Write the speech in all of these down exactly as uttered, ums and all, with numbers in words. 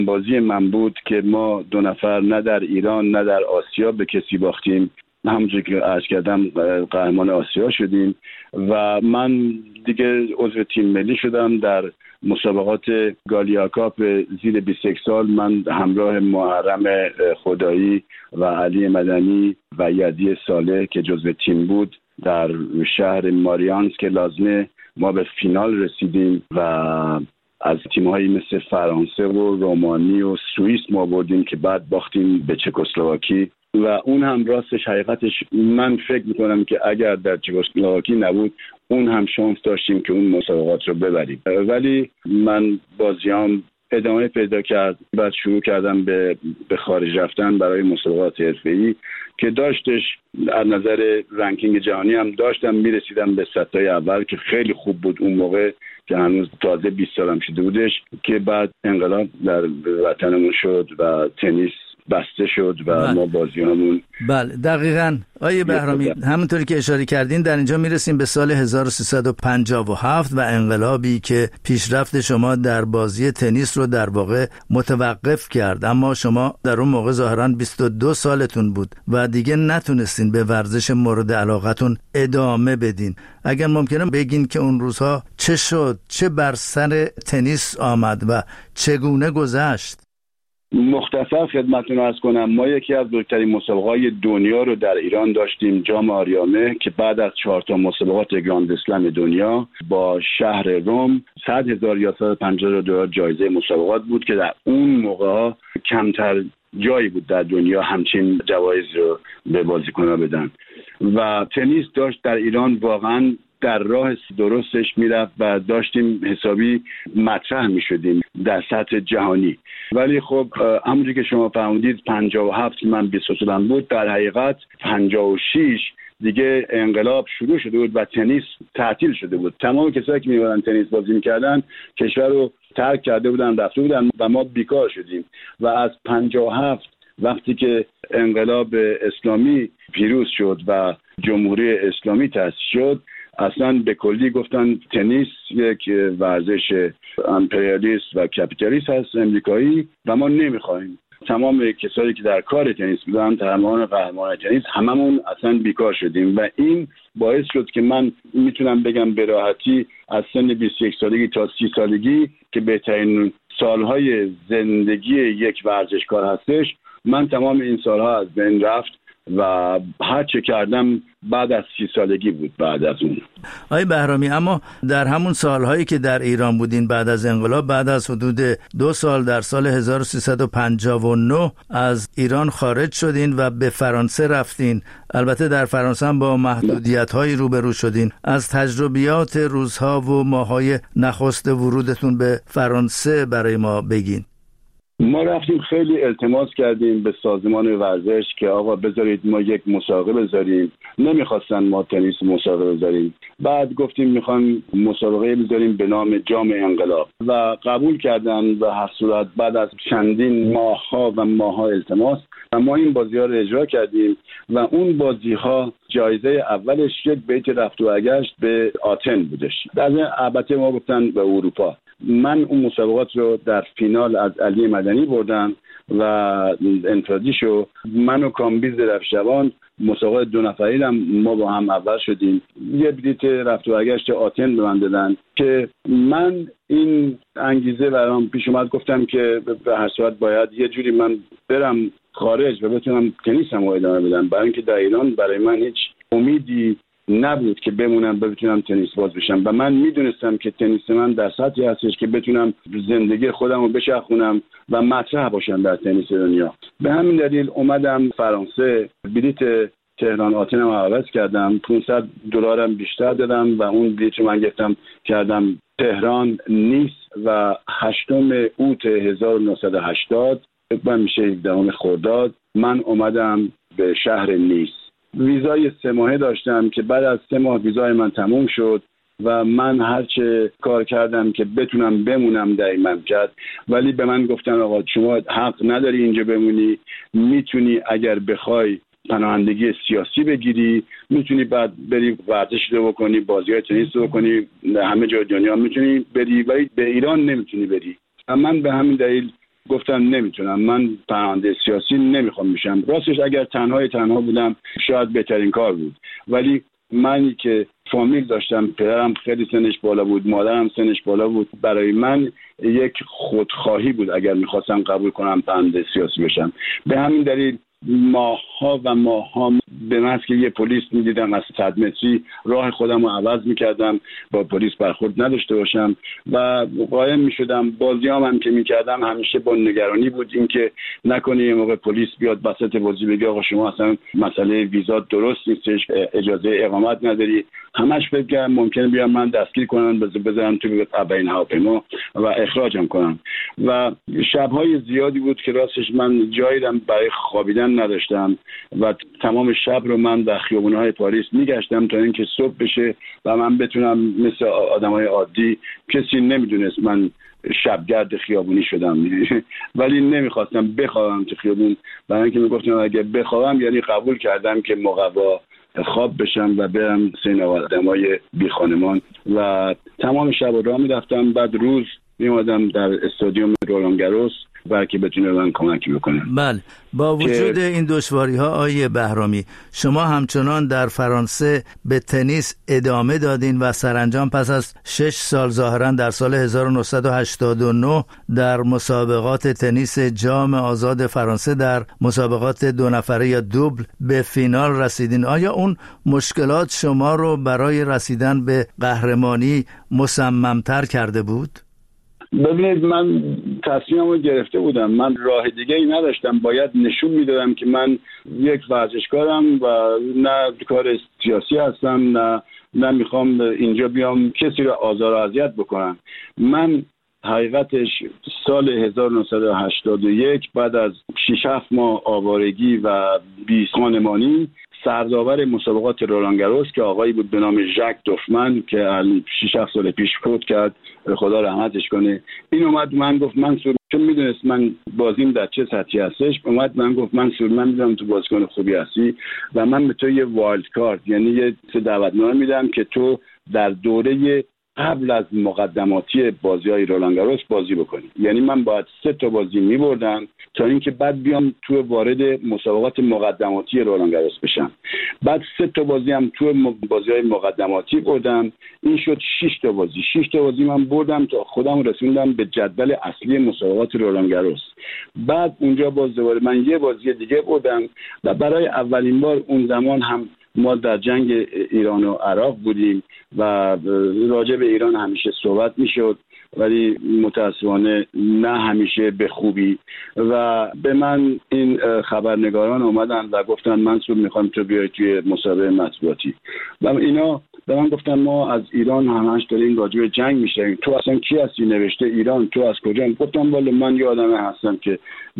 بازی من بود که ما دو نفر نه در ایران نه در آسیا به کسی باختیم. همونجور که عرض کردم قهرمان آسیا شدیم و من دیگه عضو تیم ملی شدم. در مسابقات گالیا کاپ زیر بیست و یک سال من همراه محرم خدایی و علی مدنی و یدی صالح که جزو تیم بود در شهر ماریانسک لازمه ما به فینال رسیدیم و از تیم‌هایی مثل فرانسه و رومانی و سوئیس ما بردیم که بعد باختیم به چکسلواکی و اون هم راستش حقیقتش من فکر میکنم که اگر در چکسلواکی نبود اون هم شانس داشتیم که اون مسابقات رو ببریم. ولی من بازیام ادامه پیدا کرد. بعد شروع کردم به به خارج رفتن برای مسابقات حرفه‌ای که داشتش از نظر رنکینگ جهانی هم داشتم میرسیدم به ستای اول که خیلی خوب بود اون موقع که هنوز تازه بیست سالم شده بودش که بعد انقلاب در وطنمون شد و تنیس بسته شد و بله. ما بازیامون بله دقیقاً آیه بهرامی همونطوری که اشاره کردین در اینجا میرسیم به سال هزار و سیصد و پنجاه و هفت و انقلابی که پیشرفت شما در بازی تنیس رو در واقع متوقف کرد. اما شما در اون موقع ظاهراً بیست و دو سالتون بود و دیگه نتونستین به ورزش مورد علاقتون ادامه بدین. اگر ممکنه بگین که اون روزها چه شد، چه بر سر تنیس آمد و چگونه گذشت؟ مختصر خدمتتون عرض کنم ما یکی از بزرگترین مسابقات دنیا رو در ایران داشتیم، جام آریامه، که بعد از چهار تا مسابقات گراند اسلم دنیا با شهر روم صد هزار یا صد و پنجاه دلار جایزه مسابقات بود که در اون موقع کمتر جایی بود در دنیا همچین جوایز رو به بازیکن‌ها بدن و تنیس داشت در ایران واقعاً در راه درستش میرفت و داشتیم حسابی مطرح میشدیم در سطح جهانی. ولی خب همونجوری که شما فرمودید پنجاه و هفت من بیست سالم بود، در حقیقت پنجاه و شش دیگه انقلاب شروع شده بود و تنیس تعطیل شده بود. تمام کسایی که می‌اومدن تنیس بازی می‌کردن کشور رو ترک کرده بودن، رفته بودن و ما بیکار شدیم و از پنجاه و هفت وقتی که انقلاب اسلامی پیروز شد و جمهوری اسلامی تأسیس شد اصلا به کلی گفتن تنیس یک ورزش امپریالیست و کپیتالیست هست امریکایی و ما نمیخوایم. تمام کسایی که در کار تنیس بودن، تمام قهرمان تنیس، هممون اصلا بیکار شدیم و این باعث شد که من میتونم بگم به راحتی از سن بیست و یک سالگی تا سی سالگی که بهترین سالهای زندگی یک ورزشکار هستش، من تمام این سالها از بین رفت و هر چه کردم بعد از سی سالگی بود. بعد از اون آقای بهرامی، اما در همون سالهایی که در ایران بودین بعد از انقلاب، بعد از حدود دو سال در سال هزار و سیصد و پنجاه و نه از ایران خارج شدین و به فرانسه رفتین. البته در فرانسه هم با محدودیت‌هایی روبرو شدین. از تجربیات روزها و ماه‌های نخست ورودتون به فرانسه برای ما بگین. ما رفتیم خیلی التماس کردیم به سازمان ورزش که آقا بذارید ما یک مسابقه بذاریم. نمیخواستن ما تنیس مسابقه بذاریم. بعد گفتیم میخوان مسابقه بذاریم به نام جام انقلاب و قبول کردن و هر صورت بعد از چندین ماه‌ها و ماه‌ها التماس و ما این بازی‌ها رو اجرا کردیم و اون بازی‌ها جایزه اولش یک بیت رفت و برگشت به آتن بودش. در البته ما گفتن به اروپا. من اون مسابقات رو در فینال از علی مدنی بردم و انفرادی شو من و کامبیز درفشوان مسابقات دو نفری هم ما با هم اول شدیم. یه بلیت رفت و برگشت آتن به من دادن که من این انگیزه برام پیش اومد، گفتم که به هر صورت باید یه جوری من برم خارج و بتونم تنیسم رو ادامه بدم، برای اینکه در ایران برای من هیچ امیدی نبود که بمونم بتونم تنیس باز بشم و من میدونستم که تنیس من در سطحی هستش که بتونم زندگی خودم رو بچرخونم و مطرح باشم در تنیس دنیا. به همین دلیل اومدم فرانسه، بلیت تهران آتن رو عوض کردم، پانصد دلارم بیشتر دادم و اون بلیت رو من گرفتم کردم تهران نیس و هشتم اوت هزار و نهصد و هشتاد من میشه هفدهم خرداد من اومدم به شهر نیس. ویزای سه ماهه داشتم که بعد از سه ماه ویزای من تموم شد و من هرچه کار کردم که بتونم بمونم در این مملکت، ولی به من گفتن آقا شما حق نداری اینجا بمونی، میتونی اگر بخوای پناهندگی سیاسی بگیری، میتونی بعد بری ورزش رو بکنی، بازی‌های تنیس رو بکنی، همه جای دنیا میتونی بری ولی به ایران نمیتونی بری. و من به همین دلیل گفتم نمیتونم، من پرونده سیاسی نمیخوام میشم. راستش اگر تنهای تنها بودم شاید بهترین کار بود، ولی منی که فامیل داشتم، پدرم خیلی سنش بالا بود، مادرم سنش بالا بود، برای من یک خودخواهی بود اگر میخواستم قبول کنم پرونده سیاسی بشم. به همین دلیل ماها و ماها به محض که یه پلیس میدیدم از صد متری راه خودم رو عوض میکردم با پلیس برخورد نداشته باشم و قایم میشدم. بازیام هم که میکردم همیشه با نگرانی بود اینکه نکنه یه موقع پلیس بیاد وسط بازی بگه آقا شما اصلا مسئله ویزا درست نیستش، اجازه اقامت نداری. همش فکر کردم ممکنه بیان من دستگیر کنن، بذارن تو ابین هواپیما و اخراجم کنن. و شب‌های زیادی بود که راستش من جایی برای خوابیدن نداشتم و تمام شب رو من در خیابون‌های پاریس میگشتم تا اینکه صبح بشه و من بتونم مثل آدمای عادی، کسی نمیدونست من شبگرد خیابونی شدم ولی نمیخواستم بخوابم تو خیابون، برای اینکه میگفتم اگه بخوابم یعنی قبول کردم که مقوا خواب بشم و برم سین آدمای بی خانمان. و تمام شب رو راه میرفتم، بعد روز میومدم در استادیوم رولان گاروس برای که بتونه من کمکی بکنه. بله، با وجود که... این دشواری ها آقای بهرامی، شما همچنان در فرانسه به تنیس ادامه دادین و سرانجام پس از شش سال ظاهرا در سال هزار و نهصد و هشتاد و نه در مسابقات تنیس جام آزاد فرانسه در مسابقات دو نفره یا دوبل به فینال رسیدین. آیا اون مشکلات شما رو برای رسیدن به قهرمانی مصممتر کرده بود؟ ببینید، من تصمیمم رو گرفته بودم، من راه دیگه ای نداشتم، باید نشون میدادم که من یک ورزشکارم و نه کار سیاسی هستم، نه نه میخوام اینجا بیام کسی رو آزار و اذیت بکنم. من حقیقتش سال هزار و نهصد و هشتاد و یک بعد از شش هفت ماه آوارگی و بی خانمانی سردآور مسابقات رولان گاروس که آقایی بود به نام ژاک دوفمن که شش هفت سال پیش فوت کرد، خدا رحمتش کنه، این اومد من گفت من سور، چون میدونست من بازیم در چه سطحی هستش، اومد من گفت من سور، من میدونم تو بازیکن خوبی هستی و من به تو یه وایلد کارت، یعنی یه دعوتنامه میدم که تو در دوره قبل از مقدماتی بازی‌های رولان گاروس بازی بکنی. یعنی من باید سه تا بازی می‌بردم تا اینکه بعد بیام تو وارد مسابقات مقدماتی رولان گاروس بشم. بعد سه تا بازی هم تو بازی‌های مقدماتی بردم، این شد شش تا بازی. شش تا بازی من بردم تا خودم رسوندم به جدول اصلی مسابقات رولان گاروس. بعد اونجا باز دوباره من یه بازی دیگه بردم و برای اولین بار اون زمان هم ما در جنگ ایران و عراق بودیم و راجع به ایران همیشه صحبت میشد ولی متاسفانه نه همیشه به خوبی و به من این خبرنگاران اومدن و گفتن منصور میخوام تو بیای توی مسابقه مطبوعاتی و اینا به من گفتن ما از ایران همش داریم راجع به جنگ میشنویم، تو اصلا کی هستی نوشته ایران، تو از کجا؟ گفتم والا من یه آدمی هستم که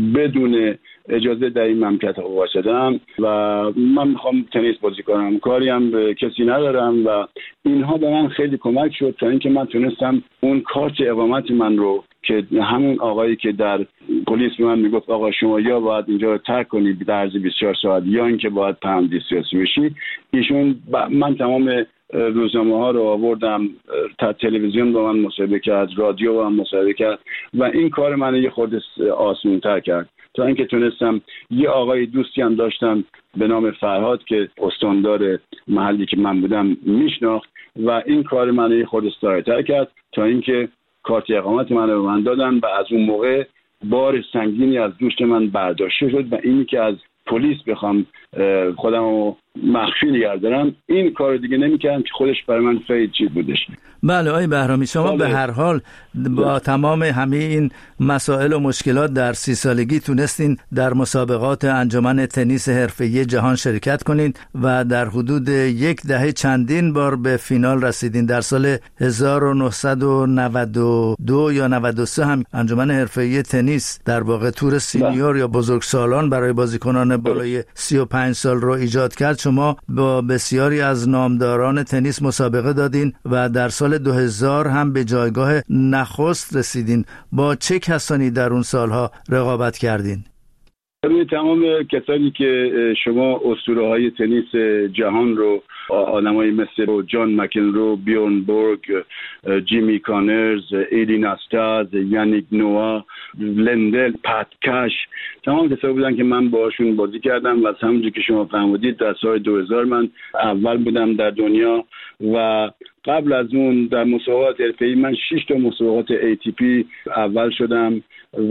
بدون اجازه در این مملکت واسدم و من میخوام تنیس بازی کنم، کاری هم به کسی ندارم و اینها به من خیلی کمک شد تا اینکه من تونستم اون کارت اقامت من رو که همون آقایی که در پلیس به من میگفت آقا شما یا باید اینجا رو ترک کنی در عرض بیست و چهار ساعت یا اینکه باید پرونده سیاسی بشی، ایشون من تمام روزنامه ها رو آوردم، تا تلویزیون با من مصاحبه کرد، رادیو با من مصاحبه کرد و این کار من یه خورده آسون تر کرد تا اینکه تونستم. یه آقای دوستی هم داشتم به نام فرهاد که استاندار محلی که من بودم میشناخت و این کار من یه خورده ساده‌تر کرد تا اینکه کارت اقامت من رو به من دادن و از اون موقع بار سنگینی از دوش من برداشته شد و اینی که از پلیس بخوام خودم رو مخفی نگه دارم این کار دیگه نمی‌کردم که خودش برای من خیلی چیز بودش. بله آقای بهرامی، شما بله. به هر حال با تمام همه این مسائل و مشکلات در سی سالگی تونستین در مسابقات انجمن تنیس حرفه‌ای جهان شرکت کنین و در حدود یک دهه چندین بار به فینال رسیدین. در سال هزار و نهصد و نود و دو یا نود و سه هم انجمن حرفه‌ای تنیس در واقع تور سینیور یا بزرگسالان برای بازیکنان بالای سی و پنج سال رو ایجاد کرد. شما با بسیاری از نامداران تنیس مسابقه دادین و در سال دو هزار هم به جایگاه نخست رسیدین. با چه کسانی در اون سالها رقابت کردین؟ برای تمام کسانی که شما اسطوره‌های تنیس جهان رو، آدمایی مثل جان مکنرو، بیورن بورگ، جیمی کانرز، ایدی ناستاز، یانیک نوآ، لندل، پت کش، تمام کسایی بودن که من باشون بازی کردم و همونجوری که شما فهمیدید در سال دو هزار من اول بودم در دنیا و قبل از اون در مسابقات حرفه‌ای من شش تا مسابقات ای تی پی اول شدم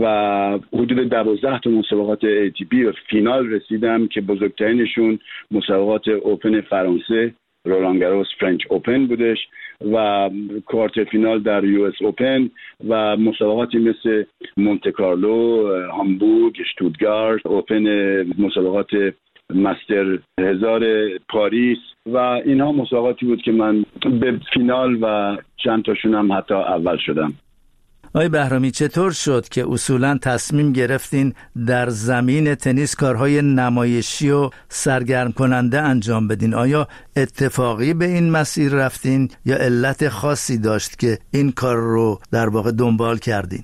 و حدود دوازده تا مسابقات ای تی پی و فینال رسیدم که بزرگترینشون مسابقات اوپن فرانسه، رولان گاروس فرنچ اوپن بودش و کوارتر فینال در یو اس اوپن و مسابقاتی مثل مونته کارلو، هامبورگ، اشتوتگارت، اوپن، مسابقات مستر هزار پاریس و اینها مسابقاتی بود که من به فینال و چند تاشون هم حتی اول شدم. آقای بهرامی، چطور شد که اصولاً تصمیم گرفتین در زمین تنیس کارهای نمایشی و سرگرم کننده انجام بدین؟ آیا اتفاقی به این مسیر رفتین یا علت خاصی داشت که این کار رو در واقع دنبال کردین؟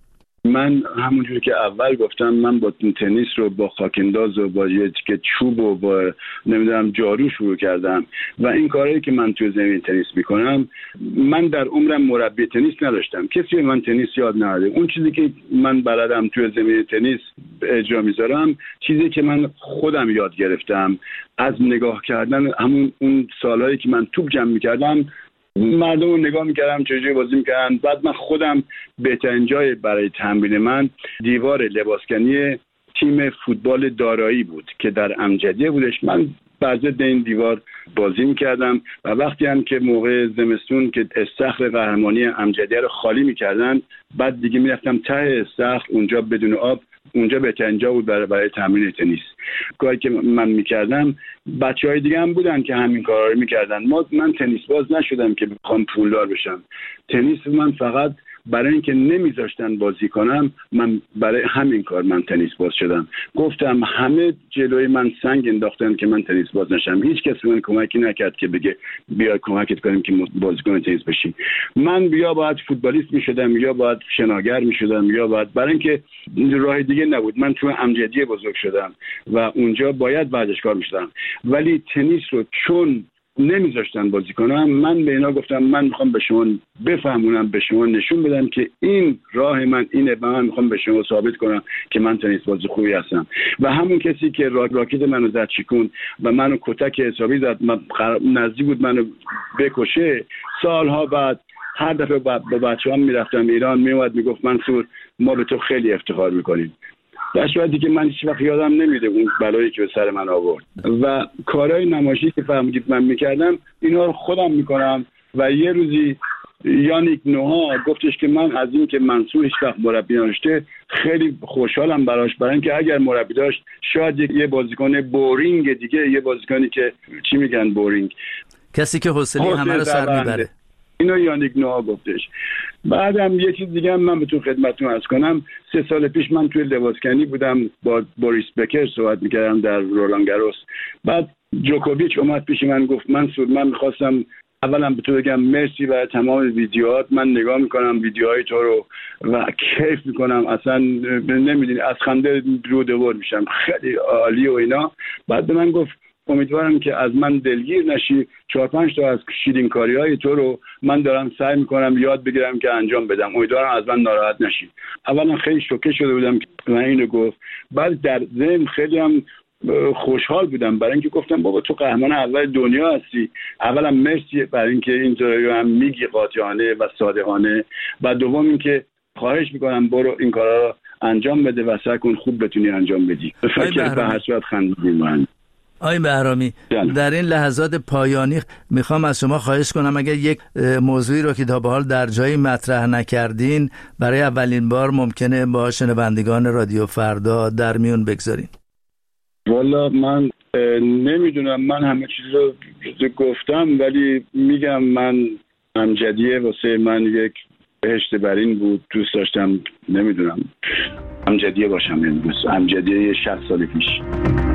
من همونجوری که اول گفتم من با تنیس رو با خاکنداز و با یه تیکه چوب و با نمیدونم جارو شروع کردم و این کارهایی که من توی زمین تنیس میکنم، من در عمرم مربی تنیس نداشتم، کسی من تنیس یاد نداده. اون چیزی که من بلدم توی زمین تنیس اجرا میذارم چیزی که من خودم یاد گرفتم از نگاه کردن همون اون سالهایی که من توپ جمع میکردم، مردم رو نگاه میکردم چجوری بازی میکردن. بعد من خودم بهترین جای برای تمرین من دیوار لباسکنی تیم فوتبال دارایی بود که در امجدیه بودش. من بر ضد این دیوار بازی میکردم و وقتی هم که موقع زمستون که استخر قهرمانی امجدیه رو خالی میکردن، بعد دیگه میرفتم ته استخر، اونجا بدون آب، اونجا بهترین جا بود برای, برای تمرین تنیس. کاری که من میکردم بچهای دیگه هم بودن که همین کارا رو میکردن. ما من تنیس باز نشدم که بخوام پولدار بشم. تنیس من فقط برای اینکه نمیذاشتن بازی کنم، من برای همین کار من تنیس باز شدم. گفتم همه جلوی من سنگ انداختن که من تنیس باز نشم. هیچ کس من کمکی نکرد که بگه بیا کمکت کنیم که بازیکن تنیس بشی. من یا باید فوتبالیست میشدم یا باید شناگر میشدم یا باید، برای اینکه راه دیگه نبود. من تو امجدیه بزرگ شدم و اونجا باید ورزشکار میشدم، ولی تنیس رو چون نمیذاشتن بازی کنم، من به اینا گفتم من میخوام به شما بفهمونم، به شما نشون بدم که این راه من اینه و من میخوام به شما ثابت کنم که من تنیس بازی خوبی هستم. و همون کسی که راکت منو زد چیکون و منو کتک حسابی زد، من نزدیک بود منو بکشه، سالها بعد هر دفعه با بچه‌ام میرفتم ایران میومد میگفت منصور ما به تو خیلی افتخار میکنیم. در صورتی که من هیچ وقت یادم نمیده اون بلایی که به سر من آورد. و کارهای نمایشی که فهمیدید من میکردم اینا رو خودم میکنم. و یه روزی یانیک نوآ گفتش که من از این که منصور هیچ وقت مربی نداشته خیلی خوشحالم براش، برای اینکه اگر مربی داشت شاید یه بازیکن بورینگ دیگه، یه بازیکنی که چی میگن بورینگ، کسی که حوصله همه رو سر میبره. اینو یانیک نوآ گفتش. بعدم یه چیز دیگه هم من بهتون خدمتتون عرض کنم. سه سال پیش من توی لباسکنی بودم با بوریس بکر صحبت میکردم در رولان گاروس. بعد جوکوویچ اومد پیش من گفت منصور من میخواستم اولا به تو بگم مرسی برای تمام ویدیوهات، من نگاه میکنم ویدیوهای تو رو و کیف میکنم، اصلا نمیدونی از خنده رو دور میشم، خیلی عالی و اینا. بعد به من گفت امیدوارم که از من دلگیر نشی، چهار پنج تا از شیرینکاری های تو رو من دارم سعی میکنم یاد بگیرم که انجام بدم، امیدوارم از من ناراحت نشی. اولا خیلی شوکه شده بودم که من اینو گفت، بعد در ذهن خیلی هم خوشحال بودم برای اینکه گفتم بابا تو قهرمان اول دنیا هستی. اولا مرسی برای اینکه اینطوری هم میگی قاطعانه و صادقانه، و دوم اینکه خواهش میکنم برو این کارا رو انجام بده و سعی کن خوب بتونی انجام بدی. فکر به هر صورت خندیدیم من. آقای بهرامی، در این لحظات پایانی میخوام از شما خواهش کنم اگر یک موضوعی رو که تا به حال در جایی مطرح نکردین برای اولین بار ممکنه با شنوندگان رادیو فردا در میون بگذارین. والا من نمیدونم، من همه چیز رو گفتم، ولی میگم من امجدیه واسه من یک بهشت برین بود. دوست داشتم نمیدونم امجدیه باشم، امجدیه شصت سال پیش.